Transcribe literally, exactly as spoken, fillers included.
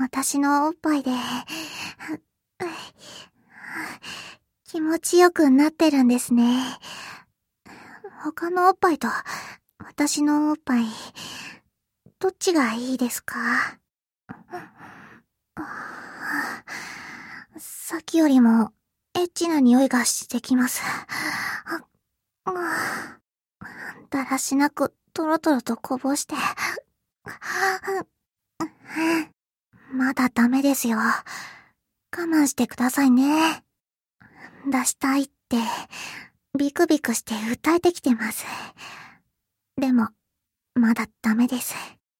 私のおっぱいで、気持ちよくなってるんですね。他のおっぱいと私のおっぱい、どっちがいいですか？さっきよりもエッチな匂いがしてきます。だらしなくトロトロとこぼして。まだダメですよ。我慢してくださいね。出したいってビクビクして訴えてきてます。でもまだダメです。